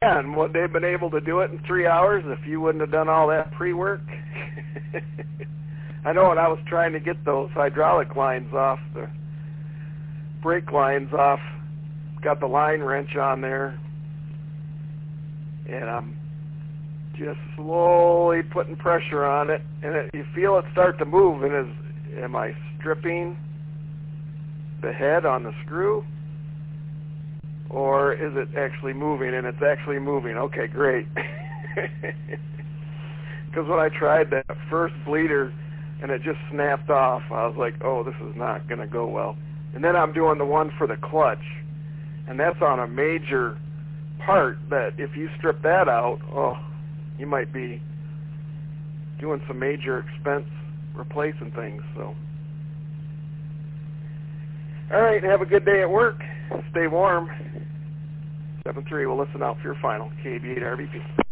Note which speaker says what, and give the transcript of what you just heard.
Speaker 1: and would they have been able to do it in 3 hours if you wouldn't have done all that pre-work? I know when I was trying to get those hydraulic lines off, the brake lines off, got the line wrench on there, and I'm just slowly putting pressure on it, and you feel it start to move, and am I stripping the head on the screw, or is it actually moving? And it's actually moving. Okay, great. Because when I tried that first bleeder and it just snapped off, I was like, oh, this is not going to go well. And then I'm doing the one for the clutch, and that's on a major part that if you strip that out, oh, you might be doing some major expense replacing things. So, all right, have a good day at work. Stay warm. 7-3, we'll listen out for your final. KB8RVP.